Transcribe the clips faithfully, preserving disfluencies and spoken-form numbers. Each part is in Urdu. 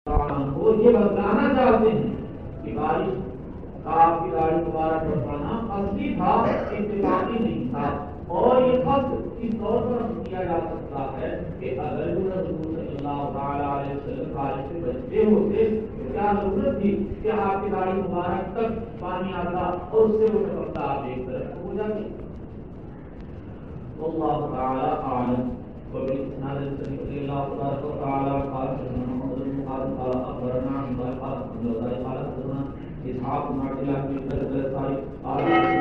وہ یہ بتانا چاہتے ہیں کہ بارش کا آپ کی گاڑی مبارک پر پڑنا اصلی تھا، اتفاقی نہیں تھا. اور یہ خط اس طور پر کیا جا سکتا ہے کہ اگر رسول صلی اللہ تعالیٰ علیہ وسلم بارش سے بچتے ہوتے تو کیا ضرورت تھی کہ آپ کی گاڑی مبارک تک پانی آتا اور اس سے وہ ٹپکتا آپ ایک طرف ہو جاتے. واللہ تعالیٰ اعلم. وبالإسناد الصحيح رضي الله تبارك وتعالى قال حدثنا محمد بن قاسم قال أخبرنا عن قال قال قال حدثنا إسحاق بن عبد الله بن الأنصاري قال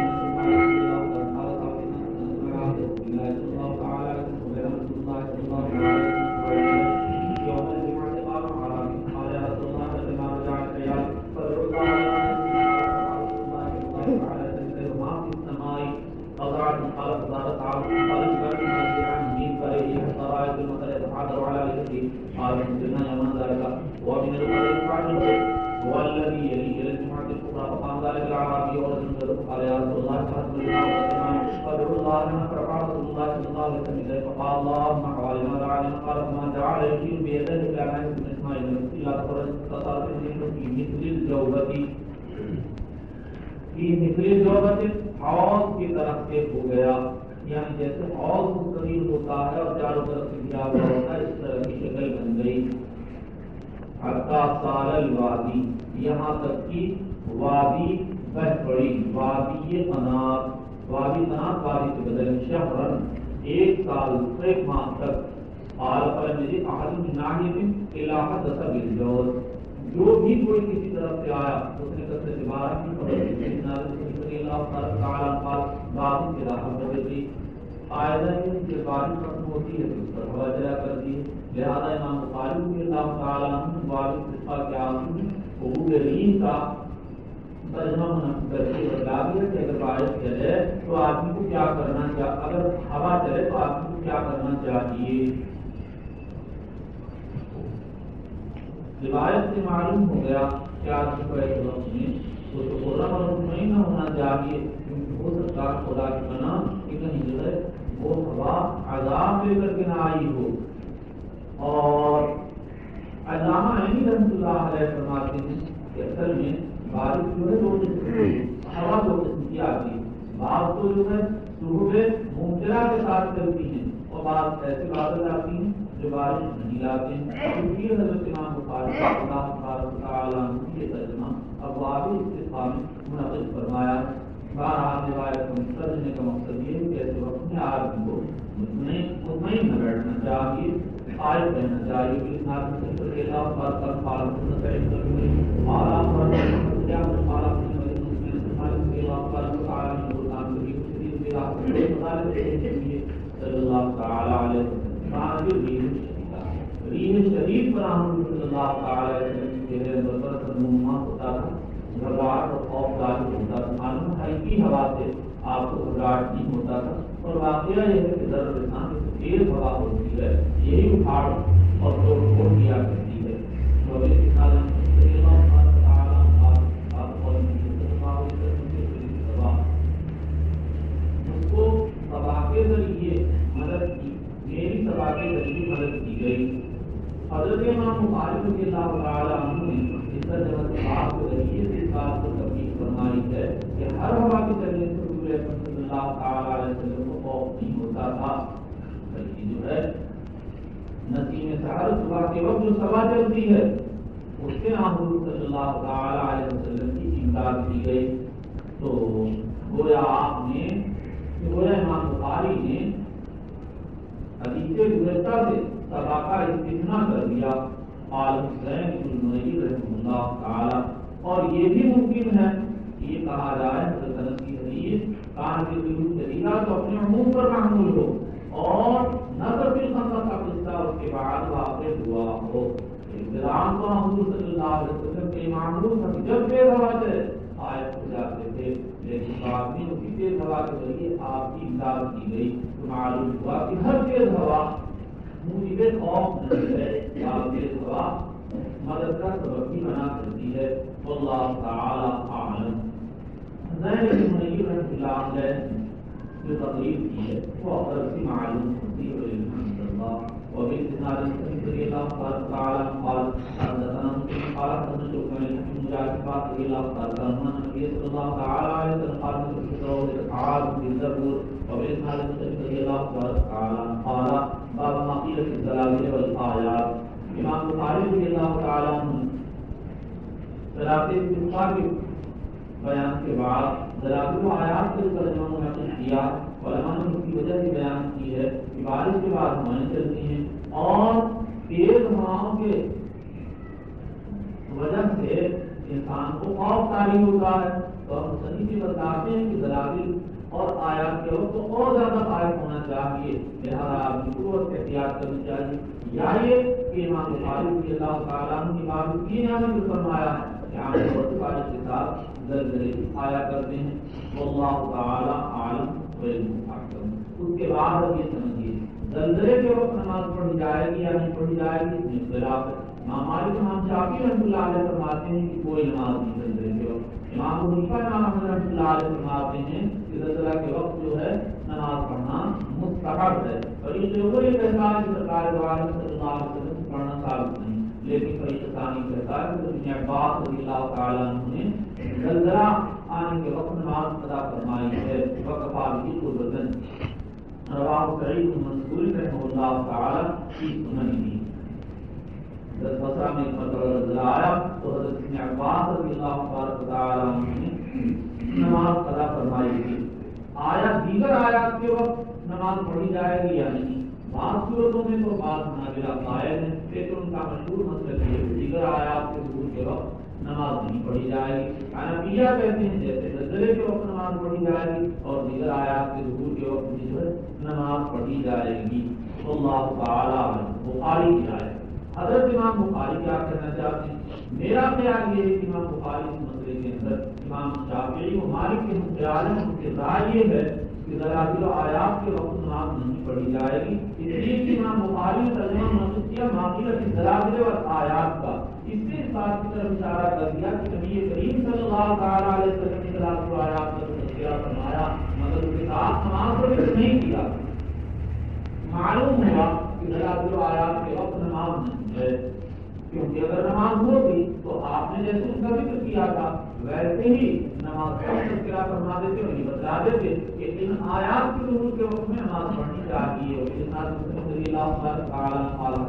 ومن القرآن والذي يلي إلى الجمعة الكبرى فقام ذلك الأعرابي ورجل قال يا رسول الله فادعوا الله لنا فرفع رسول الله صلى الله عليه وسلم فقال اللهم حوالينا ودعالنا قال فما دعا يشير بيده إلى ناس بن إسماعيل إلا فصارت في مثل الجوبة في مثل الجوبة حوض کی طرف سے ہو گیا، یعنی جیسے حوض مستطیل ہوتا ہے اور چاروں طرف سے گھرا ہوا ہوتا ہے، اس طرح کی شکل بن گئی. حتی سال الوادی، یہاں تک کہ وادی بہ پڑی. وادی قنات، وادی قنات وادی سے بدل شہرن، ایک سال ایک ماہ تک. قال فلم يجد احد من ناحیۃ الا حدث بالجود، جو بھی کوئی کسی طرف سے آیا اس نے کثرت سے بارہ کی خبر دی. اللہ تعالیٰ قال بارش کی راحت بدلی، آئندہ کہ بارش ختم ہوتی ہے تو اس پر ہوا چلا کرتی ہے. لہذا امام بخاری رضی اللہ تعالیٰ عنہ بارش کا کیا عبور رین کا ترجمہ منعقد کر کے بتا دیا کہ اگر بارش چلے تو آدمی کو کیا کرنا چاہیے، اگر ہوا چلے تو آدمی کو کیا کرنا چاہیے. روایت سے معلوم ہو گیا کہ آدمی کو ایسے وقت میں تو خورم اور مطمئن نہ ہونا چاہیے، کیونکہ ہو سکتا ہے خدا کی پناہ کہ کہیں جو ہے وہ ہوا عذاب لے کر کے نہ آئی ہو. اور علامہ عینی رحمۃ اللہ علیہ فرماتے ہیں کہ اصل میں بارش جو ہے دو قسم ہوا دو قسم کی آتی ہے. بعض تو جو ہے صبح ممطرہ کے ساتھ چلتی ہیں اور بعض ایسے بادل آتی ہیں جو بارش نہیں لاتے ہیں. کیونکہ حضرت امام بخاری اللہ تعالیٰ عنہ کی یہ ترجمہ ابواب استفہام میں منعقد فرمایا. بہرحال روایت کو ترجمے کا مقصد یہ ہے کہ ایسے وقت میں آدمی کو مطمئن نہ بیٹھنا چاہیے، قائم رہنا چاہیے. اسناد میں صلی اللہ علیہ وسلم قال سعید بن مسعود قال اخبرنا جابر قال قال مسلم قال الله تعالى من القرآن الكريم شديد البلاء قال صلی اللہ تعالی علیہ وسلم قال ريح شديدة ريح شدید پر ہم صلی اللہ تعالی علیہ وسلم کے بطر تنما ہوتا تھا، گھبراہٹ اور خوف ظاہر ہوتا تھا. معلوم ہے کی ہوا سے آپ کو گھبراہٹ نہیں ہوتا تھا. اور واقعہ یہ ہے کہ ضرور انسان تیز ہوا ہوتی ہے یہی اٹھاڑ اور توڑ پھوڑ کیا کرتی ہے. اس کو سبا کے ذریعے مدد کی، میری سبا کے ذریعے مدد کی گئی. حضرت امام بخاری رضی اللہ تعالیٰ عنہ نے اس ترجمہ کے ذریعے سے اس بات کو تفصیل فرمائی ہے کہ ہر ہوا کے چلنے سے رسول اکرم صلی اللہ تعالیٰ علیہ وسلم کو خوف نہیں ہوتا تھا، بلکہ جو ہے نسیم سحر صبح کے وقت جو سبا چلتی ہے اس کے نام حضور صلی اللہ تعالیٰ علیہ وسلم کی امداد کی گئی. تو گویا آپ نے گویا امام بخاری نے حدیث گزشتہ سے سبا کا استثناء کر دیا. عالم حسین بن منیر رحمہ اللہ تعالی. اور یہ بھی ممکن ہے کہ یہ کہا جائے حضرت انس کی حدیث کان کے ضرور جدیدہ تو اپنے عموم پر محمول ہو اور نظر بھی خندق کا قصہ اس کے بعد واقع ہوا ہو. اقتدام تو حضور صلی اللہ علیہ وسلم کے معمول تھا کہ جب تیز ہوا سے آیت ہو جاتے تھے، لیکن بعد میں اسی تیز ہوا کے ذریعے آپ کی امداد کی گئی. تو معلوم ہوا کہ ہر تیز ہوا موجب خوف نہیں ہے، یا تیز ہوا مدد کا سبب بھی بنا کرتی ہے. واللہ تعالی اعلم. زین بن منیر رحمۃ اللہ علیہ جو تقریر کی ہے وہ اکثر سی معلوم ہوتی ہے. وبالإسناد الصحيح رضي الله تعالى قال حدثنا رضی اللہ تعالی عنہ نبی صلی اللہ تعالی علیہ وسلم قال في الأعراض في الزبور وبإسناد مسلم رضی اللہ تعالی عنہ قال باب ما قيل في الزلازل والآيات. امام بخاری رضی اللہ تعالی عنہ زلازل کے بیان کے بعد زلازل و آیات کے ترجمہ میں کیا علماء نے اس کی وجہ سے بیان کی ہے کہ بارش کے بعد ہوائیں چلتی ہیں اور تیز ہواؤں کے وجہ سے انسان کو خوف طاری ہوتا ہے. تو ہم صحیح سے بتاتے ہیں کہ زلازل اور آیات کے وقت تو اور زیادہ خائف ہونا چاہیے, لہذا آپ کی قوت احتیاط کرنی چاہیے. یا یہ کہ امام بخاری رضی اللہ تعالیٰ عنہ کی بات کی نے ہمیں فرمایا ہے کہ عام طور سے بارش کے ساتھ زلزلے آیا کرتے ہیں. واللہ تعالی عالم والمحکم. اس کے بعد اب یہ سمجھیے زلزلے کے وقت نماز پڑھی جائے گی یا نہیں پڑھی جائے گی, اس میں اختلاف ہے. امام مالک امام شافعی رحمۃ اللہ علیہ فرماتے ہیں کہ کوئی نماز نہیں زلزلے کے وقت. امام ابو حنیفہ امام احمد رحمۃ اللہ علیہ فرماتے ہیں کہ زلزلہ کے وقت جو ہے نماز پڑھنا مستحب ہے. اور یہ جو یہ کہتا ہے کہ سرکار دو عالم صلی اللہ علیہ وسلم سے پڑھنا ثابت نہیں, لیکن فریق ثانی کہتا ہے کہ ابن عباس رضی اللہ تعالیٰ عنہ نے زلزلہ آنے کے وقت نماز ادا فرمائی ہے. وقفا بھی قربتن رواہ سعید بن منصور رحمہ اللہ تعالیٰ کی سنن دی. جب بصرہ میں ایک مرتبہ زلزلہ آیا تو حضرت ابن عباس رضی اللہ تعالیٰ عنہ نے نماز ادا فرمائی تھی. آیا دیگر آیات کے وقت نماز پڑھی جائے گی یا نہیں؟ بعض صورتوں میں تو بعض مناظرہ قائل ہیں, لیکن ان کا مشہور مسئلہ یہ ہے کہ دیگر آیات کے ظہور کے وقت نماز نہیں پڑھی جائے گی. حنفیہ کہتے ہیں جیسے زلزلے کے وقت نماز پڑھی جائے گی اور دیگر آیات کے ظہور کے وقت بھی جو ہے نماز پڑھی جائے گی. اللہ تعالیٰ بخاری کی آیت. حضرت امام بخاری کیا کہنا چاہتے ہیں؟ میرا خیال یہ ہے کہ امام بخاری اس مسئلے کے اندر امام شافعی و مالک کے خیال ہے, ان کی رائے یہ ہے کہ زلازل و آیات کے وقت نماز نہیں پڑھی جائے گی. اس لیے کہ امام بخاری نے ترجمہ منسوخ کیا معاملہ کی زلازل و آیات کا. اس سے اس بات کی طرف اشارہ کر دیا کہ نبی کریم صلی اللہ تعالیٰ علیہ وسلم نے زلازل و آیات کا تذکرہ فرمایا مگر اس کے ساتھ نماز کو نہیں کیا. معلوم ہوا کہ زلازل و آیات کے وقت نماز نہیں ہے, کیونکہ اگر نماز ہوتی تو آپ نے جیسے ان کا ذکر کیا تھا ویسے ہی نماز کا تذکرہ فرما دیتے اور یہ بتا دیتے کہ ان آیات کے ظہور کے وقت میں نماز پڑھنی چاہیے. اور اس ناظر مسلم رضی اللہ تعالیٰ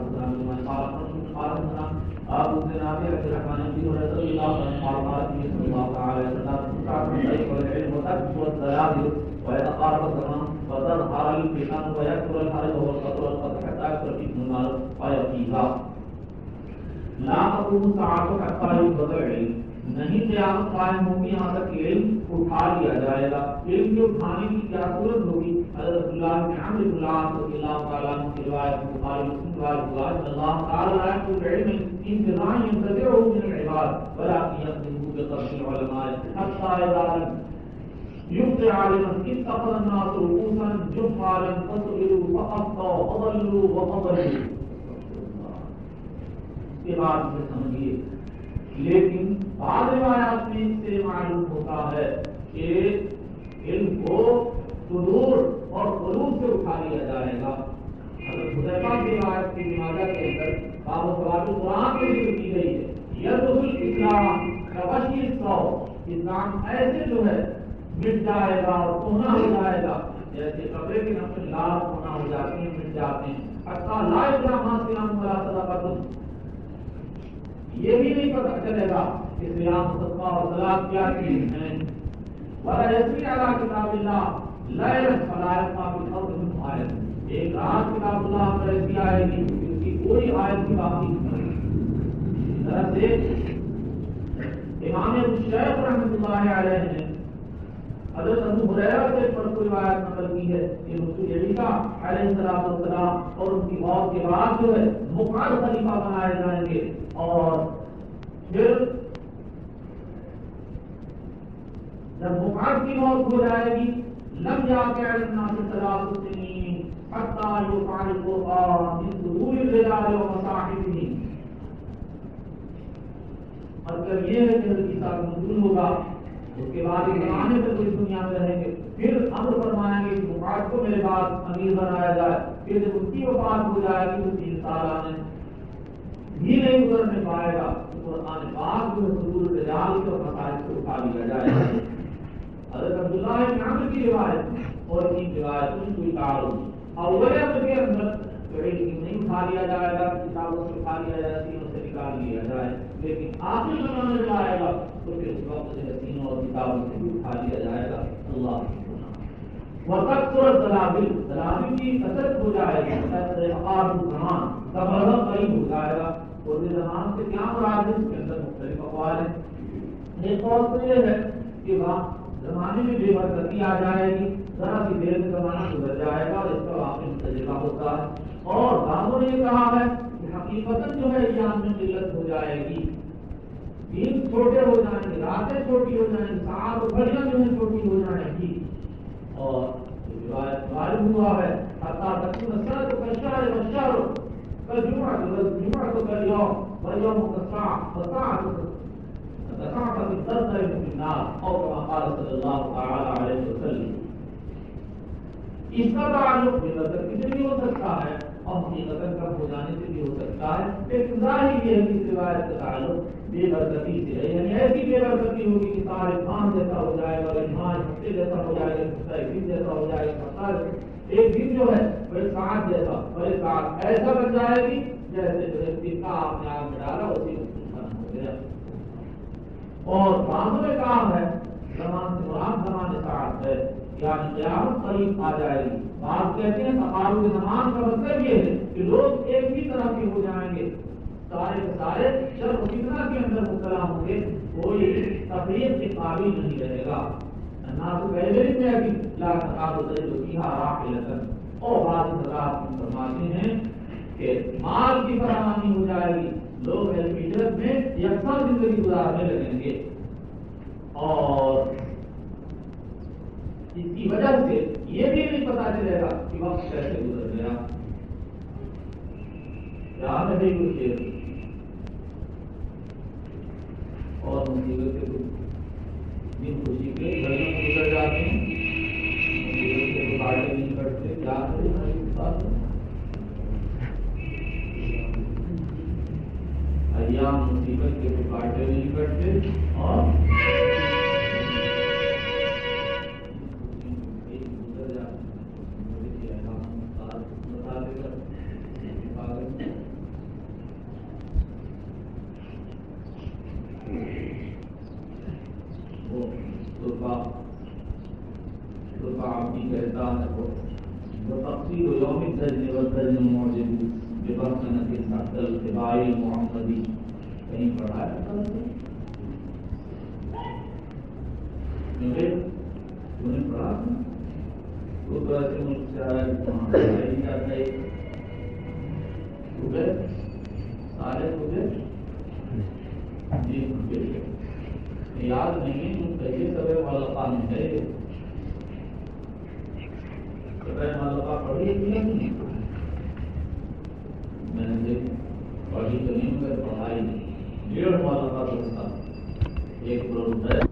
آپ اس نے نابی عبد الرحمن بن عبد اللہ صلی اللہ علیہ وسلم ويتقارب الزمان وتظهر الفتن ويكثر الحرج والقتل والقتل حتى يكثر فيكم المال ويقيها. لا تقوم الساعة حتى يقبض العلم. نہیں قیامت قائم ہوگی یہاں تک علم اٹھا لیا جائے گا. علم کے اٹھانے کی کیا صورت ہوگی؟ حضرت اللہ بن عمرو بن العاص رضی اللہ تعالیٰ عنہ کی روایت بخاری مسلم روایت ہوا کہ اللہ تعالیٰ لا يقبض العلم انتظام ينتزعه من العباد ولكن يقبضه بقبض العلماء حتى إذا لم يبقي عالما اتخذ الناس رؤوسا جهالا فسئلوا فأخطأوا وضلوا وأضلوا. اس کے بعد سے سمجھیے, لیکن بعض روایات میں اس سے معلوم ہوتا ہے کہ علم کو صدور اور قلوب سے اٹھا لیا جائے گا. حضرت حذیفہ کی روایت کی ماجہ کے اندر باب صلاۃ القرآن کی ذکر کی گئی ہے. یدخل الاسلام کغشی الصوف, اسلام ایسے جو ہے مٹ جائے گا اور سونا ہو جائے گا جیسے کپڑے کے نقل لال سونا ہو جاتے ہیں, مٹ جاتے ہیں. حتیٰ لا اکرام صیام ولا صدقۃ, یہ بھی نہیں پتہ چلے گا کہ صیام صدقہ اور صلاۃ کیا چیز ہیں. ولا یسری علی کتاب اللہ لیلا فلا یبقى فی الارض منه آیۃ. ایک رات کتاب اللہ پر ایسی آئے گی اس کی کوئی آیت بھی باقی نہیں. طرح سے امام ابو شیخ رحمۃ اللہ علیہ نے حضرت ابو ہریرہ سے پر کوئی روایت نقل کی ہے کہ رسول عیسیٰ علیہ الصلوۃ والسلام اور ان کی موت کے بعد جو ہے مقعد خلیفہ بنائے جائیں گے اور پھر جب مقعد کی موت ہو جائے گی لم جاء علی الناس ثلاث سنین حتى يقع القرآن من ظهور الرجال ومصاحبهم. مطلب یہ ہے کہ عیسیٰ منزول ہوگا, اس کے بعد ایک زمانے تک اس دنیا میں رہیں گے, پھر امر فرمائیں گے کہ مقعد کو میرے بعد امیر بنایا جائے. پھر جب اس کی وفات ہو جائے گی تو تین سال آنے بھی نہیں گزرنے پائے گا, قرآن پاک میں حضور رجال کے مسائل کو اٹھا لیا جائے گا. حضرت عبداللہ بن عمرو کی روایت اور ان روایتوں میں کوئی تعارض نہیں. اولیت کے اندر نہیں اٹھا لیا جائے گا, کتابوں سے اٹھا لیا جائے گا, سینوں سے نکال لیا جائے, لیکن آخر زمانے میں آئے گا تو پھر اس وقت سے سینوں اور کتابوں سے بھی اٹھا لیا جائے گا. اللہ وقت اور دلابل دلابل کی کثرت ہو جائے گی. زمان کا مطلب قریب ہو جائے گا. اور زمان سے کیا مراد ہے, اس کے اندر مختلف اقوال ہیں. ایک قول تو یہ ہے کہ وہاں زمانے میں بے برکتی آ جائے گی, ذرا سی دیر میں زمانہ گزر جائے گا اور اس کا واقعی تجربہ ہوتا ہے. اور بعضوں نے یہ کہا ہے کہ حقیقتاً جو ہے ایام میں قلت ہو جائے گی, دن چھوٹے ہو جائیں گے, راتیں چھوٹی ہو جائیں گی, ساعت اور گھڑیاں جو ہیں چھوٹی ہو جائیں گی. اور روایت معلوم ہوا ہے حتیٰ تکون السنۃ کالشہر والشہر کالجمعۃ والجمعۃ کالیوم والیوم کالساعۃ والساعۃ كساعة الدرجة في النار أو كما قال صلى الله تعالى عليه وسلم. اس کا تعلق بے برکتی سے بھی ہو سکتا ہے اور حقیقتاً کم ہو جانے سے بھی ہو سکتا ہے. ایک ظاہر یہ ہے کہ اس روایت کا تعلق بے برکتی سے ہے, یعنی ایسی بے برکتی ہوگی کہ سارے خان جیسا ہو جائے گا, رجحان ہفتے جیسا ہو جائے گا, ایک دن جیسا ہو جائے گا, ایک دن جو ہے وہ ساعت جیسا اور ایک ساعت ایسا بن جائے گی جیسے جو کا آپ نے آگ میں ڈالا اسی ختم ہو گیا. اور بعضوں میں کام ہے زمان سے مراد زمان ساعت ہے, یعنی قیامت قریب آ جائے گی. بعض کہتے ہیں تقارب زمان کا مطلب یہ ہے کہ لوگ ایک ہی طرح کے ہو جائیں گے, سارے کے سارے شر و فتنہ کے اندر مبتلا ہوں گے, کوئی تفریق کے قابل نہیں رہے گا. الناس پہلے میں ابھی لا تقارب فیہا راحلۃ. اور بعض حضرات فرماتے ہیں کہ مال کی فراہمی ہو جائے گی, لوگ ہجرت میں یکساں زندگی گزارنے لگیں گے. اور اس کی وجہ سے یہ بھی نہیں پتا چلے گا کہ وقت کیسے گزر گیا. یاد ہے کچھ چیز اور مصیبت کے کچھ دن خوشی کے گھروں میں گزر جاتے ہیں, مصیبت کے بارے نہیں کرتے. یاد ہے ایام مصیبت کے کاٹے نہیں کرتے اور کہتا ہے وہ تفسیر یوم الدجن والدجن موجب ببرسنة تحت الاتباع المحمدی کہیں پڑھا ہے انہیں پڑھا وہ تو ایسے ملک سے آیا کہ وہاں پڑھائی نہیں جاتا ہے. صبح سارے صبح جی یاد نہیں ہے کہیے سب والا میں ہے مالکہ پڑھی نہیں, میں نے پڑھی تو نہیں مگر پڑھائی نہیں. ڈیڑھ مالکہ تو تھا ایک پروڈ ہے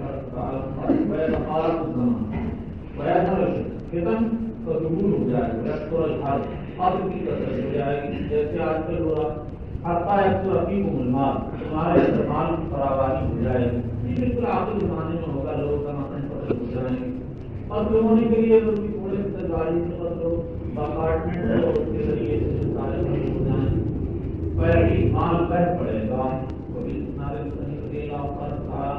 قبول ہو جائے گا, کی کثرت ہو جائے گی. جیسے آج کل ہو رہا حتیٰ ایک سو رقیب المال, تمہارے استعمال کی فراوانی ہو جائے گی. بالکل آخری زمانے میں ہوگا, لوگ کا مطلب پتہ ہو جائیں گے. اور ہونے کے لیے تھوڑے سرکاری اپارٹمنٹ اور اس کے ذریعے سے سارے ہو جائیں, پہلی مال بہ پڑے گا. کبھی سارے لگے گا پر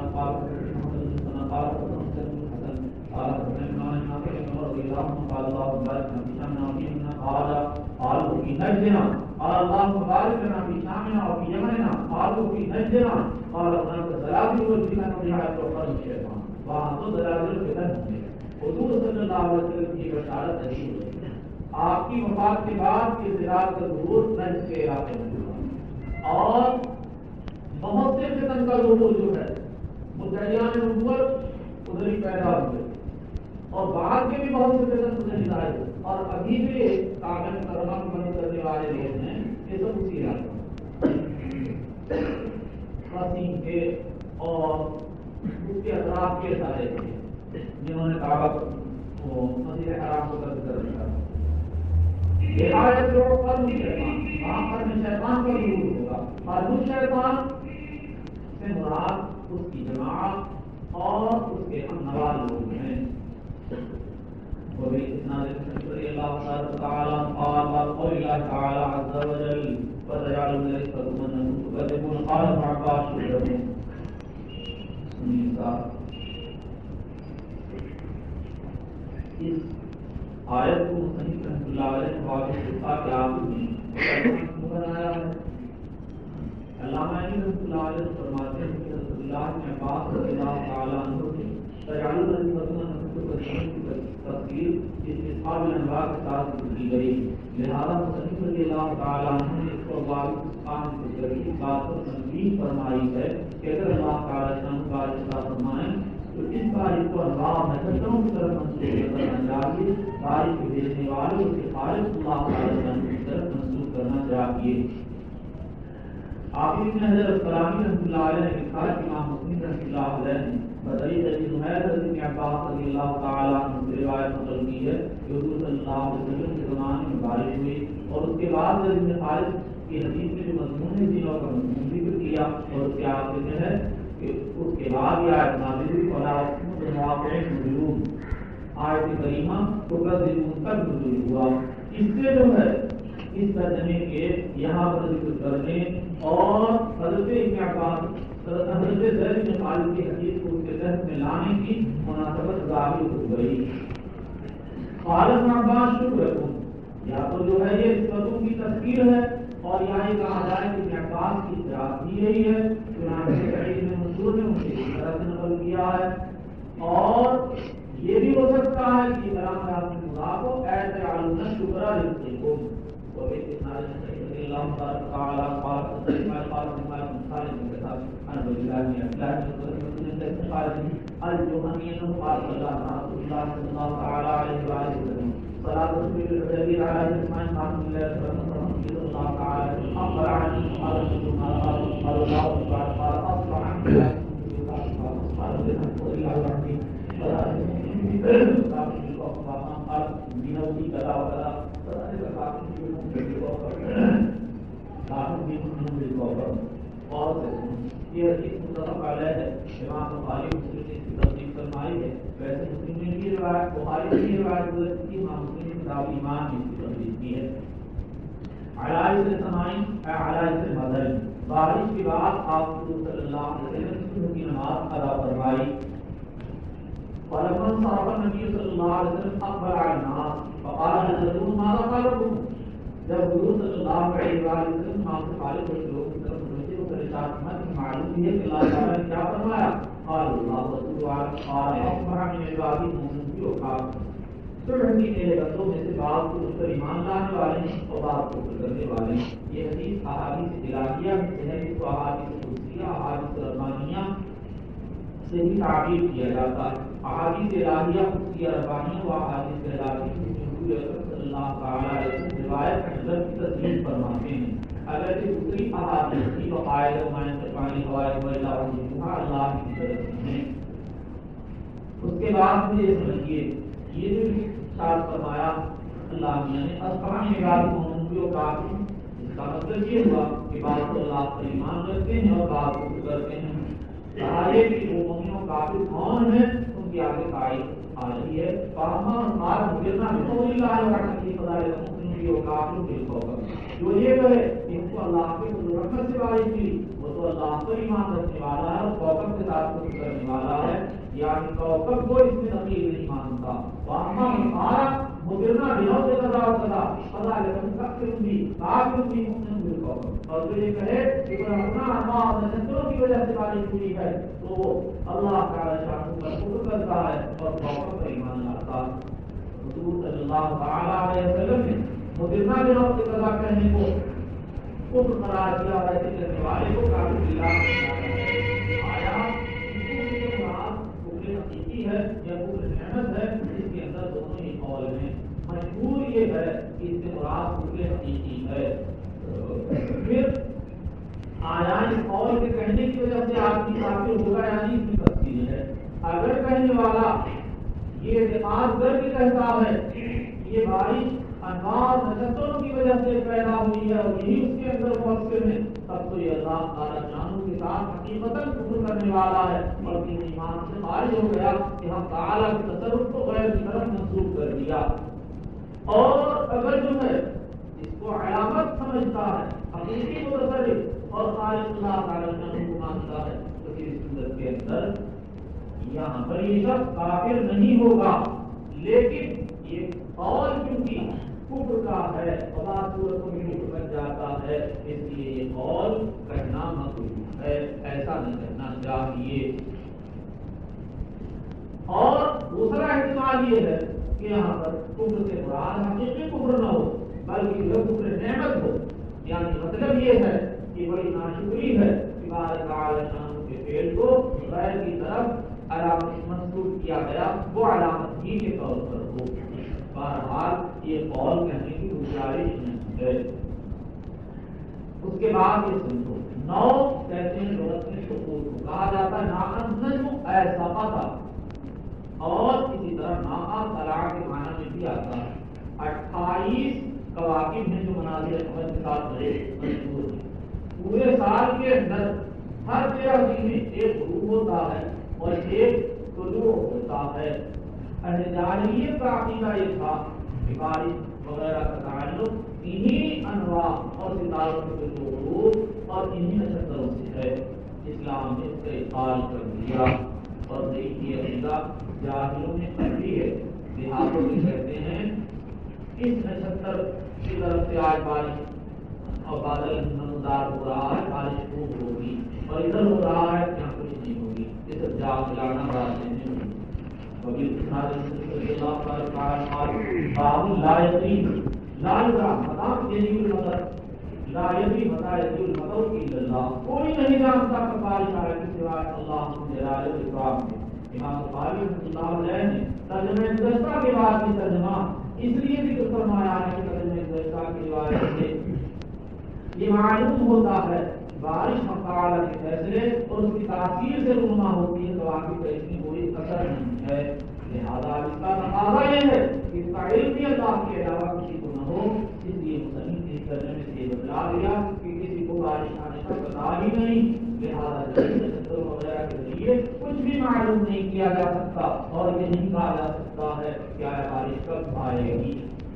حضور صلی اللہ علیہ وسلم کی بشارت نہیں ہوئی. آپ کی وفات کے بعد یہ زراعت کا ظہور نجد کے علاقے میں ہوا اور بہت سے فتن کا ظہور جو ہے مدعیان نبوت ادھر ہی پیدا ہوئے اور بعد کے بھی بہت سے فتن ادھر ہی آئے. اور ابھی بھی کامل کرنا بند کرنے والے لوگ ہیں, یہ سب اسی علاقے وسیم کے اور اس کے اطراف کے سارے تھے جنہوں نے کعبہ کو مسجد حرام کو ترک کر دیا. یہ آیت جو قرن شیطان وہاں قرن شیطان کا ظہور ہوگا اور اس شیطان سے مراد اس کی جماعت اور اس کے ہم نوا لوگ ہیں. وبإسناد رضي الله تعالى قال قال الله تعالى عز وجل وتجعلون رزقكم أنكم تكذبون قال ابن عباس شكرا. اس آیت کو مصنف رحمۃ اللہ علیہ نے واضح کیا کہ بنایا ہے. علامہ رحمۃ اللہ علیہ فرماتے ہیں کہ رسول اللہ نے عباس رضی اللہ تعالیٰ عنہ سے تجعلون رزقكم أنكم تكذبون تفسیر اس اصحاب الانباء کے ساتھ کی گئی. لہذا مصنف رضی اللہ تعالیٰ عنہ نے اس کو واضح کے ذریعے بات پر تنبیہ فرمائی ہے کہ اگر اللہ تعالیٰ شان بارش کا فرمائیں تو اس بارش کو انواع حقیقتوں کی طرف منسوخ کرنا چاہیے. بارش کے بھیجنے والے اس کے خالق اللہ تعالیٰ کی طرف منسوخ کرنا چاہیے. آپ ابن حجر الاسقلانی رحمۃ اللہ علیہ نے لکھا کہ امام مسلم رحمۃ اللہ علیہ نے بدری رضی زہیر رضی عباس رضی اللہ تعالیٰ عنہ سے روایت نقل کی ہے کہ حضور صلی اللہ علیہ وسلم کے زمانے میں بارش ہوئی اور اس کے بعد زید بن خالد کی حدیث میں جو مضمون ہے جنہوں کا مضمون ذکر کیا اور اس کے آخر میں ہے کہ اس کے بعد یہ آیت نازل ہوئی ولا مواقع نزول آیت کریمہ کو کذبون تک نزول ہوا. اس سے جو ہے اس ترجمے کے یہاں پر ذکر کرنے اور حضرت ابن عباس حضرت زید بن خالد کی حدیث کو اس کے تحت میں لانے کی مناسبت ظاہر ہو گئی. قال ابن عباس شکرکم، یا تو جو ہے یہ نسبتوں کی تذکیر ہے اور یہاں یہ کہا جائے کہ ابن عباس کی اطلاع دی گئی ہے. چنانچہ سعید میں منصور نے اسے اس طرح سے نقل کیا ہے. اور یہ بھی ہو سکتا ہے کہ کلام راست مضاف ہو ایسے علوم شکرا رزقکم وبإسناد رضي الله تعالى قال قال قال قال خالد بن كثاب عن رسول الله صلى الله عليه وسلم الجهني انه قال صلى رسول الله صلى الله تعالى عليه وسلم صلاة رسول الله على جسمان قام الله صلى الله تعالى أخبر عن قال رسول الله قال الله تعالى قال أصبح عن قال رسول الله عنه قال بنوتي كذا وكذا اور یہ حدیث متفق علیہ ہے. امام بخاری مسلم نے اس کی تصدیق فرمائی ہے. ویسے مسلم نے یہ روایت بخاری نے یہ روایت گزر کی امام مسلم نے کتاب ایمان میں اس کی تصدیق کی ہے. علائش سمائن علائش مدر بارش کے بعد آپ صلی اللہ علیہ وسلم صبح کی نماز ادا فرمائی. فلما صار النبي صلى الله عليه وسلم اقبل على الناس فقال الرسول ماذا قالكم. جب حضور صلی اللہ علیہ وسلم آپ سے خالق ہوئے لوگ کی طرف مجھے کو پریشان مت معلوم ہے کہ اللہ تعالیٰ نے کیا فرمایا. قال اللہ رسول قال اصبح من عبادی المؤمنین کا صبح کی میرے بندوں میں سے بعض کو اس پر ایمان لانے والے ہیں اور بعض کو کفر کرنے والے ہیں. یہ حدیث احادیث الہیہ میں ہے. اس کو احادیث قدسیہ احادیث ربانیہ سے بھی تعبیر کیا جاتا ہے. احادیث الہیہ قدسیہ ربانیہ و احادیث الہیہ صلی اللہ تعالیٰ علیہ وسلم روایت حضرت کی تصدیق فرماتے ہیں. اگر یہ دوسری احادیث کی وقائد و معنی ترفانی حوائد و اللہ وجہا اللہ کی طرف ہیں. اس کے بعد مجھے سمجھیے یہ جو شاد فرمایا اللہ نے اصحاب عباد مومنوں کا اس کا مطلب یہ ہوا کہ بعض اللہ پر ایمان رکھتے ہیں اور بعض کو کرتے ہیں. کہا یہ کہ مومنوں کافر کون ہیں ان کی آگے قائد آ رہی ہے. فاہم اور مجرنا بقول اللہ وحده کی خدا ہے مسلم کی کافر بالخوف. جو یہ کہے ان کو اللہ کے رحمت سے بارش ملی وہ تو اللہ پر ایمان رکھنے والا ہے اور کوکب کے ساتھ کچھ کرنے والا ہے. یعنی کوکب کو اس میں دخیل نہیں مانتا. فاہم اور مجرنا بنو سے قضا و قضا قضا لکن کافر بھی کافر بھی مسلم بالخوف. اور جو یہ کہے کہ رحمنا اللہ نصروں کی وجہ سے بارش ہوئی ہے تو اللہ تعالی شان پر شکر کرتا ہے اور توکل پر ایمان لاتا ہے. حضور صلی اللہ تعالی علیہ وسلم نے مجرمہ بنو سے قضا کہنے کو کفر قرار دیا اور ایسے کرنے والے کو کافر قرار آیا. اس کے بعد کفر حقیقی ہے یا کفر نعمت ہے اس کے اندر دونوں ہی قول ہیں. مشہور یہ ہے کہ اس سے مراد کفر حقیقی ہے. پھر آیا اس قول کے کہنے کی وجہ سے آپ کی کافر ہوگا یعنی اس کی تفصیل ہے. اگر کہنے والا یہ اعتقاد کر کے کہتا ہے یہ بارش انوار نشستوں کی وجہ سے پیدا ہوئی ہے اور یہی اس کے اندر مؤثر ہے، تب تو یہ اللہ تعالیٰ جانوں کے ساتھ حقیقتاً کفر کرنے والا ہے اور دین ایمان سے خارج ہو گیا کہ ہم تعالیٰ کے تصرف کو غیر کی طرف منسوخ کر دیا۔ اور اگر جو ہے اس کو علامت سمجھتا ہے، حقیقی متصرف اور خالق اللہ تعالیٰ جانوں کو مانتا ہے، تو پھر اس صورت کے اندر یہاں پر یہ شخص کافر نہیں ہوگا، لیکن یہ قول چونکہ کفر کا ہے اور بعض صورتوں میں کفر بن جاتا ہے، اس لیے یہ قول کہنا مکروہ ہے، ایسا نہیں کہنا چاہیے۔ اور دوسرا احتمال یہ ہے کہ یہاں پر کفر سے مراد حقیقی کفر نہ ہو بلکہ وہ کفر نعمت ہو، یعنی مطلب یہ ہے کہ بڑی ناشکری ہے کہ بارک تعالی شان کے فعل کو غیر کی طرف علامت منسوب کیا گیا، وہ علامت ہی کے طور پر ہو۔ بہرحال یہ قول کہنے کی گنجائش نہیں ہے۔ اس کے بعد یہ سمجھو نو کہتے ہیں لغت میں شقوق کو کہا جاتا ہے، ناقص ایسا پتا، اور اسی طرح ناقا طلاع کے معنی میں بھی آتا ہے۔ اٹھائیس کواکب ہیں جو مناظر احمد کے ساتھ بڑے مشہور ہیں۔ پورے سال کے اندر ہر تیرہ دن میں ایک غروب ہوتا ہے اور ایک طلوع ہوتا ہے۔ اہل جاہلیت کا عقیدہ یہ تھا کہ بارش وغیرہ کا تعلق انہی انواع اور ستاروں کے طلوع غروب اور انہی نشستروں سے ہے۔ اسلام نے اس کا اقرار کر دیا اور دیکھیے عقیدہ جاہلوں نے کر دی ہے، دیہاتوں میں کہتے ہیں اس نشستر کی طرف سے آج بارش اور بادل نمودار ہو رہا ہے، بارش خوب ہوگی، اور ادھر ہو رہا ہے یہاں کچھ نہیں ہوگی، یہ سب جا کھلانا بات نہیں ہوگی۔ وبی رضی اللہ تعالی عنہ لا یدری لا یدری مطلب یعنی المطر لا یدری مطلب یدری المطر الا اللہ، کوئی نہیں جانتا کہ بارش آئے گی سوائے اللہ جلال و اکرام کے۔ امام بخاری رحمۃ اللہ علیہ نے ترجمہ گزشتہ کے بعد میں ترجمہ اس لیے ذکر فرمایا ہے کہ ترجمہ گزشتہ کی روایت سے یہ معلوم ہوتا ہے بارش حق تعالیٰ کے فیصلے اور اس کی تاثیر سے رونما ہوتی ہے، کواکب کا اس میں کوئی اثر نہیں ہے۔ لہٰذا اس کا تقاضا یہ ہے کہ اس کا علم بھی اللہ کے علاوہ کسی کو نہ ہو، اس لیے مصنف نے اس ترجمے سے یہ بتلا دیا کہ کسی کو بارش آنے کا پتہ ہی نہیں، لہٰذا نشستوں وغیرہ کے ذریعے کچھ بھی معلوم نہیں کیا جا سکتا اور یہ نہیں کہا جا سکتا ہے کہ آیا بارش کب آئے گی۔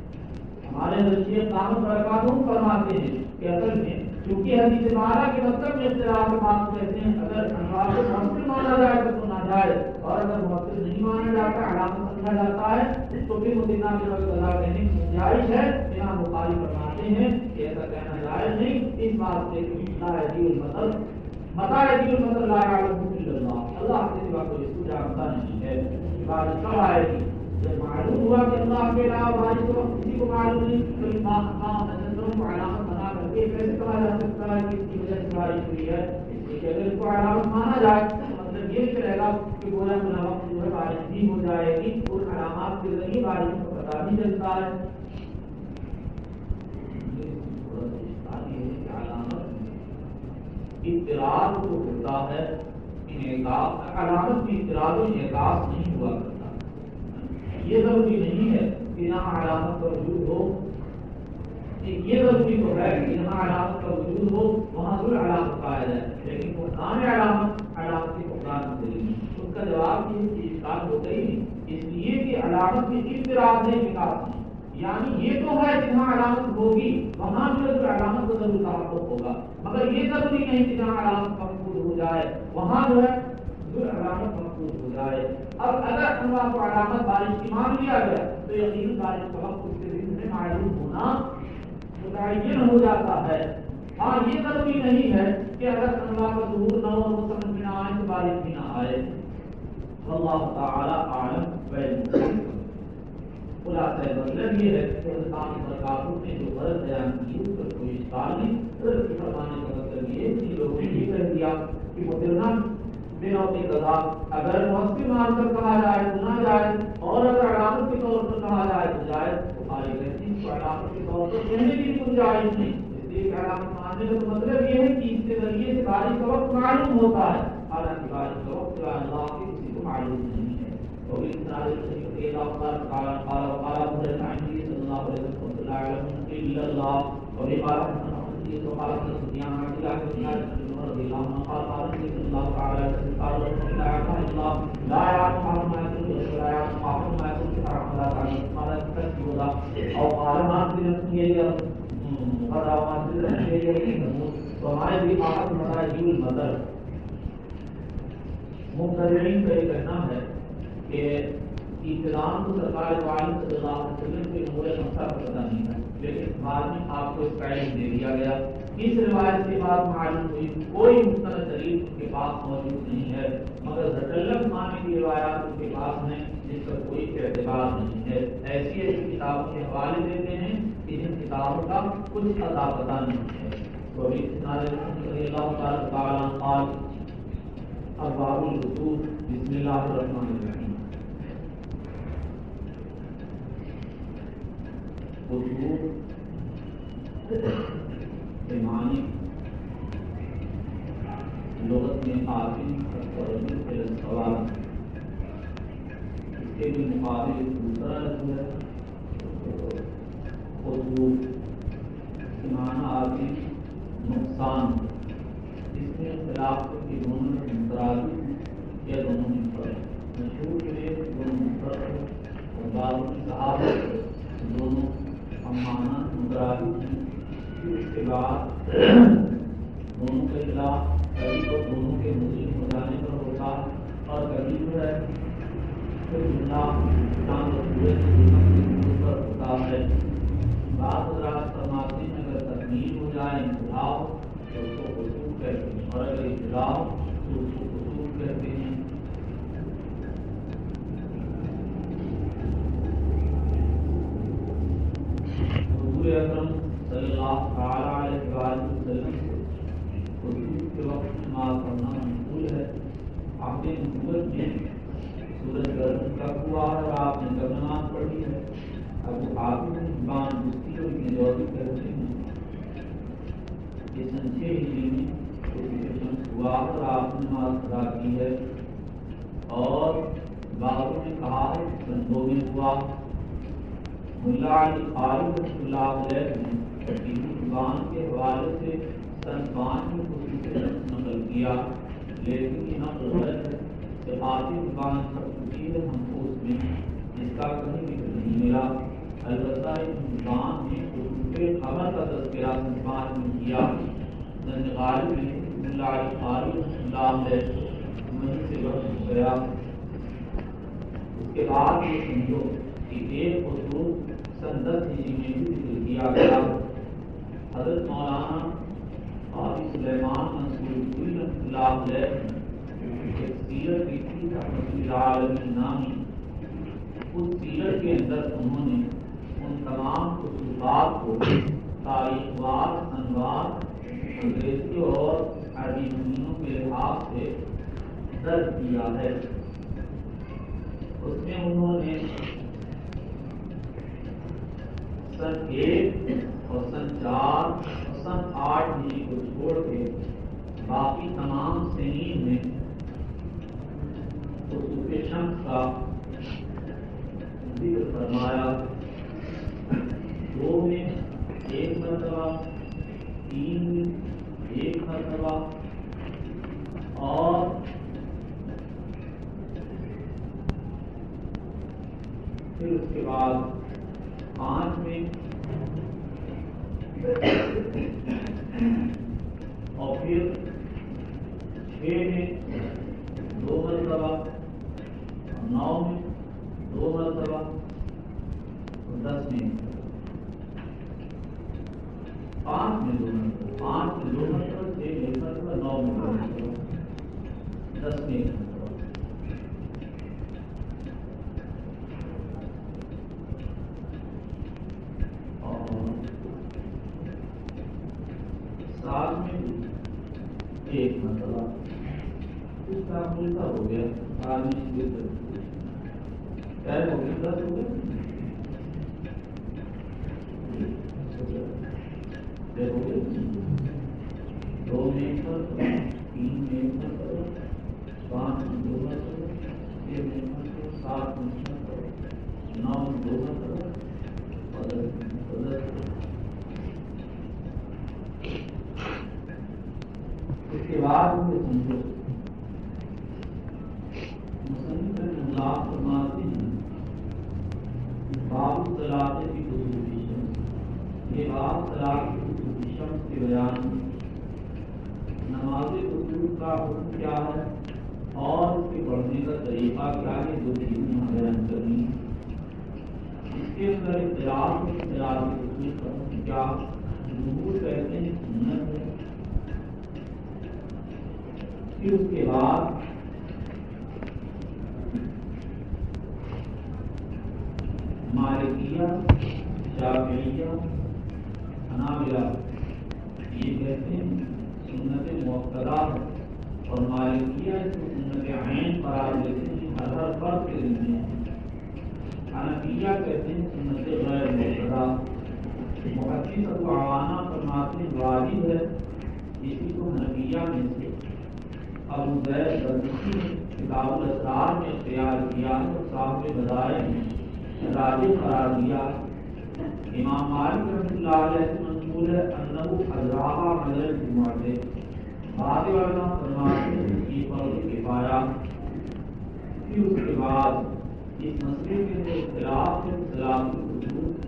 ہمارے نظریے قانون پر قانون فرماتے ہیں کہ اصل میں کیونکہ حدیث بارہ کے مطلب میں اختلاف کے بات کہتے ہیں، اگر انوار کو مؤثر مانا جائے تو سنا جائے، اور اگر مؤثر نہیں مانا جاتا علامت سمجھا جاتا ہے تو پھر مدینہ کے وقت اللہ کہنے کی گنجائش ہے۔ امام بخاری فرماتے ہیں کہ ایسا کہنا جائز نہیں، اس بات سے لا یدری المطر متى یدری المطر لا یعلمہ الا اللہ، اللہ کے سوا کوئی اس کو جانتا نہیں ہے کہ بارش کب آئے گی۔ جب معلوم ہوا کہ اللہ کے علاوہ بارش کو کسی کو معلوم نہیں تو اس نشستروں کو علامت بنا کر کے کیسے کہا جا سکتا ہے کہ اس کی وجہ سے بارش ہوئی ہے؟ اس لیے کہ اگر اس کو علامت مانا جائے تو مطلب یہ چلے گا کہ گویا بنا وقت جو ہے بارش بھی ہو جائے گی، اور علامات کے ذریعے بارش کو پتہ بھی چلتا ہے۔ اعتراض جو ہوتا ہے انعکاس، علامت میں اعتراض و انعکاس نہیں ہوا کرتا، یہ ضروری نہیں ہے کہ یہاں علامت کا وجود ہو، یہ ضروری تو ہے کہ یہاں علامت کا وجود ہو وہاں ضرور علامت پایا جائے، لیکن فقدان علامت علامت کی فقدان ہو گئی، اس کا جواب یہ کہ اشکال ہوتا ہی نہیں، اس لیے کہ علامت میں اعتراض ہے انعکاس نہیں، یعنی یہ تو ہے جہاں علامت ہوگی وہاں جو ہے علامت کا ضرور تحقق ہوگا، مگر یہ ضروری نہیں کہ جہاں علامت مفقود ہو جائے وہاں جو ہے ضرور علامت مفقود ہو جائے۔ اب اگر انواع کو علامت بارش کی مان لیا گیا تو یقیناً بارش کا وقت اس کے ذہن میں معلوم ہونا متعین ہو جاتا ہے۔ ہاں یہ ضروری نہیں ہے کہ اگر انواع کا ظہور نہ ہو اور وہ سمجھ میں نہ آئے تو بارش بھی نہ آئے۔ واللہ تعالی اعلم بالمتقین۔ خلاصہ مطلب یہ ہے کہ اللہ برکاتہ نے جو غرض بیان کی اس پر کوئی اشکال نہیں، غرض کی فرمانے کا مطلب یہ کہ لوگوں نے یہ کہہ دیا کہ مدرنہ بنوع قضا اگر مؤثر مان کر کہا جائے تو نہ جائے، اور اگر علامت کے طور پر کہا جائے تو جائے، تو خالی کہتی ہے تو علامت کے طور پر کہنے کی بھی گنجائش نہیں، اس لیے کہ علامت ماننے کا مطلب یہ ہے کہ اس کے ذریعے سے بارش کا وقت معلوم ہوتا ہے، حالانکہ بارش کا وقت اللہ کے کسی کو معلوم نہیں ہے۔ وفي إسناد الشريف إلى قال قال قال وقال أبو هريرة عن النبي صلى الله عليه وسلم لا يعلم إلا الله وفي قال وقال ابن سفيان عن عبد الله بن عمر رضي الله عنه قال قال النبي صلى الله عليه وسلم قال لا يعلم الله لا يعلم ما يكون ولا يعلم ما يكون في حرم ولا تعلم ما لا تكتب ولا أو قال ما في نفسه قال ما في نفسه وما يدري أحد متى يجيء المطر. مبتدعین کا یہ کہنا ہے کہ ابتداءً تو سرکار دو عالم صلی اللہ علیہ وسلم کے امور خمسہ کا پتہ نہیں ہے، لیکن بعد میں آپ کو اس کا علم دے دیا گیا. اس روایت کے بعد معلوم ہوئی کوئی مستند دلیل ان کے پاس موجود نہیں ہے، مگر زٹلم خانے کی روایات ان کے پاس ہیں جس پر کوئی اعتبار نہیں ہے. ایسی ایسی کتابوں کے حوالے دیتے ہیں کہ جن کتابوں کا کچھ ادا پتہ نہیں ہے. تو ابھی رضی اللہ تعالیٰ تعالیٰ قال ابواب الوضوء بسم اللہ الرحمن الرحیم. وضوء کے معنی لغت میں آفین اور رجل کے سوال، اس کے بھی مقابل دوسرا لفظ ہے وضوء کے معنی آفین نقصان. اس میں اختلاف کے دونوں میں مترادف ہیں یا دونوں میں فرق. مشہور کے لیے دونوں مفرد ہیں اور بعض کی صحابت دونوں معنی مترادف ہیں. پھر اس کے بعد دونوں کے خلاف کبھی تو دونوں کے مسلم ہو جانے پر ہوتا ہے اور کبھی جو ہے پھر جملہ چاند اور سورج پر ہوتا ہے. بعض حضرات فرماتے ہیں اگر تکمیل ہو جائے انتہاؤ تو اس کو اصول کہتے ہیں اور اگر اطلاع تو اس کو اصول کہتے ہیں. حضور اکرم صلی اللہ تعالیٰ علیہ وآلہ وسلم کو اصول کے وقت نماز پڑھنا منقول ہے. آپ نے نبوت میں سورج گرم کا ہوا ہے اور آپ نے کب نماز پڑھی ہے. اب آپ نے زبان دوسری اور کی جوابی کرتے ہیں یہ سنچے ہجری میں ہوا اور آپ نے نماز ادا کی ہے. اور بعضوں نے کہا ہے سندوں میں ہوا. ملا علی قاری رحمۃ اللہ علیہ نے زبان کے حوالے سے سن پانچ میں خصوصی نقل کیا، لیکن یہ نقل غلط ہے. صفاتی زبان سب کچھ ہے ہم کو اس میں اس کا کہیں ذکر نہیں ملا. البتہ زبان نے خصوصی خبر کا تذکرہ سن پانچ میں کیا. غالب نے ملا علی قاری رحمۃ اللہ علیہ وہیں سے بخش گیا. اس کے بعد یہ سمجھو کہ ایک اصول سن دس ہجری میں بھی ذکر کیا گیا. حضرت مولانا قاضی سلیمان منصور الدین رحمۃ اللہ علیہ ایک سیرت کی تھی رحمۃ اللہ علیہ نامی. اس سیرت کے اندر انہوں نے ان تمام خصوصات کو تاریخ وار انوار انگریزی اور عربی زمینوں کے لحاظ سے درج کیا ہے. اس میں انہوں نے سن ایک اور سن چار اور سن آٹھ ہجری کو چھوڑ کے باقی تمام سنین میں خصوص شمس کا ذکر فرمایا. دو میں ایک مرتبہ، تین میں ایک مرتبہ اور پھر اس کے بعد پانچ میں اور پھر چھ میں دو مرتبہ اور نو میں دو مرتبہ اور دس میں پانچ میں دو مرتبہ پانچ میں دو مرتبہ چھ میں مرتبہ نو میں دو مرتبہ دس میں سال میں ایک مرتبہ. اس کا ملتا ہو گیا آدمی کیا ہو گیا دس ہو گیا. دو میں ایک مرتبہ، تین میں ایک مرتبہ، پانچ میں دو مرتبہ، چھ میں ایک مرتبہ सात नौ दो इसके बाद उनके समझो मुसन्निफ फरमाते हैं बाब सलात की खुसूसी शम्स, ये बाब सलात की खुसूसी शम्स के बयान नमाज कुसूफ का हुक्म क्या है और इसके पढ़ने का तरीका क्या है, दो चीजें यहाँ बयान करनी है। इसके अंदर इख्तिलाफ इख्तिलाफ की कुसूफ का हुक्म क्या, जमहूर कहते हैं सुन्नत है। फिर उसके बाद मालिकिया, शाफिइया, हनाबिला ये कहते हैं सुन्नत मुअक्कदा है और मालिकिया इसको सुन्नत ऐन करार देते हैं, हर हर फर्द के लिए। हनफिया कहते हैं सुन्नत गैर मुअक्कदा। मुहद्दिस अबू अवाना फरमाते हैं वाजिब है। इसी को हनफिया में से अबू ज़ैद बरक़ी ने किताबुल असरार में इख्तियार किया है और साहिब बदाए में राजिब करार दिया। इमाम मालिक रहमतुल्लाह अलैह से मंसूल है अन्नहु अज़राहा मदल जुमा से बाद वाला फरमाते हैं कि फर्ज़ किफ़ाया। फिर उसके बाद इस मसले के अंदर इख्तिलाफ है सलात कुसूफ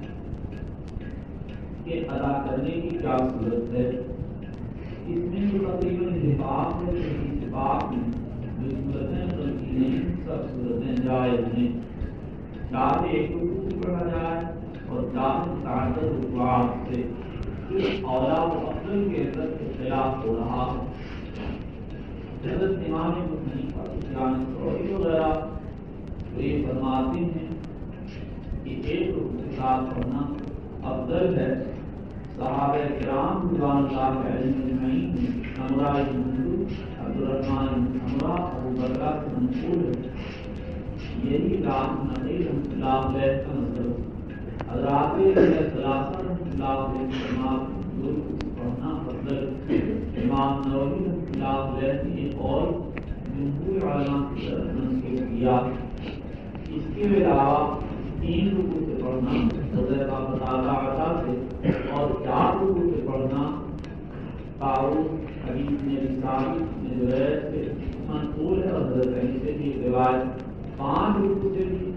के अदा करने की क्या सूरत है। इसमें जो तकरीबन इत्तिफाक है कि इत्तिफाक में जो सूरतें गलती नहीं सब सूरतें जायज़ हैं। चाहे एक रुकू से पढ़ा जाए और चाहे मुतअद्दिद रुकूआत से, फिर औला व अफ़ज़ल के अंदर इख्तिलाफ हो रहा है। हज़रत इमाम अबू हनीफा, सुफ़यान सौरी वगैरह तो ये फरमाते हैं कि एक रुकू के साथ पढ़ना अफ़ज़ल है। सहाबा किराम रिज़वानुल्लाह अलैहिम अजमईन अमरा इब्न जुंदुब, अब्दुर्रहमान इब्न अमरा, अबू बकरा से मंसूल है। यही रात नबी रहमतुल्लाह अलैह का मतलब हज़रात सलासा रहमतुल्लाह अलैह फरमाते हैं पढ़ना अफ़ज़ल। इमाम नववी रहमतुल्लाह अलैह ने एक और जमहूर उलमा की तरफ मंसूब किया। इसके अलावा तीन रुकू से पढ़ना हुज़ैफा बताता अता से और चार रुकू से पढ़ना ताऊस हदीस में रिसाली में जुरैज से मंसूल है और हज़रत अली से भी रिवायत। पांच रुकू से भी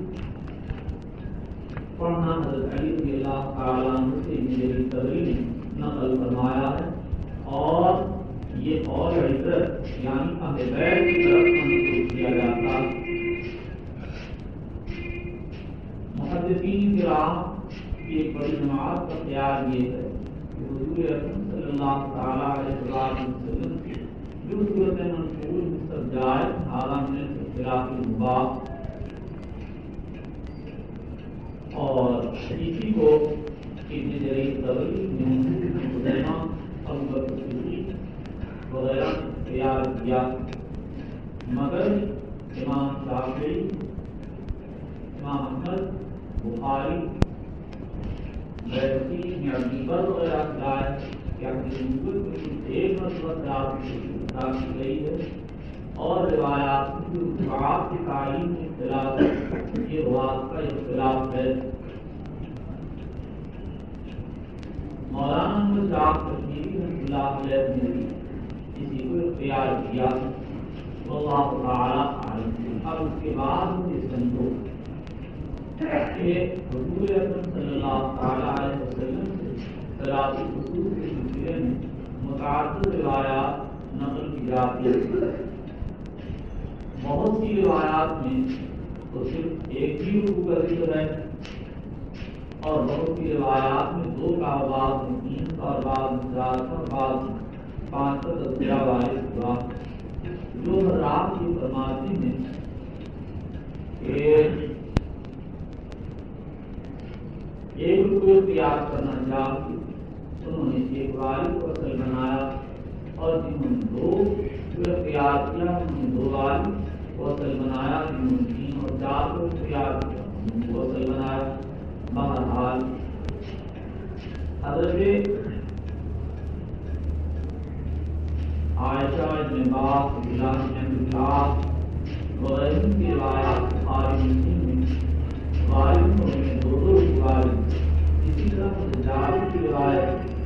पढ़ना हज़रत अली रज़ियल्लाहु तआला अन्हु से मेरी तबरी ने नकल फरमाया है और ये और इज़्ज़त यानी अहले बैत की तरफ मंसूब किया जाता है। मुहद्दिसीन किराम की एक बड़ी जमात का ख्याल ये है कि हुज़ूर अकरम सल्लल्लाहु तआला अलैहि वसल्लम की जो सूरतें मंसूल में सब जायज़ हालां में इख्तिलाफ़ी मुबाह और इसी को इब्न जरीर तबरी, इब्न खुज़ैमा, अबू बकर सिद्दीक़ वगैरह ने तैयार किया। मगर इमाम शाफ़िई, इमाम अहमद, बुखारी, बैहक़ी में अबीबर वगैरह लाए कि अपनी नबूवत में कुछ एक मतलब की गई है और रिवायात की रुकूआत की तारीख में इख्तिलाफ, ये रुवात का इख्तिलाफ है। मौलाना अहमद शाह कश्मीरी रहमतुल्लाह अलैह ने इसी को इख्तियार किया। वल्लाहु तआला आलिम। अब उसके बाद मुझे समझो कि हुज़ूर अकरम सल्लल्लाहु तआला अलैहि वसल्लम से सलात कुसूफ के सिलसिले में मुतअद्दिद रिवायात नक़ल की जाती है। बहुत सी रिवायात में तो सिर्फ एक ही रुकू का जिक्र है और बहुत सी रिवायात में दो का, बाद में तीन का और बाद में चार का और बाद में पाँच का तज़किरा वारिद हुआ। जो हज़रात ये फरमाते हैं कि एक रुकू इख्तियार करना चाहिए, उन्होंने एक वारिद को असल बनाया और जिन्होंने दो को इख्तियार किया उन्होंने दो वारिद को असल बनाया, जिन्होंने तीन और चार को इख्तियार किया उनको असल बनाया। बहरहाल हज़रत आयशा इब्न अब्बास, बिलाल इब्न अब्बास وغیرہ کی روایات بخاری مسلم میں غالب میں دو دو روایت، اسی طرح جابر کی روایت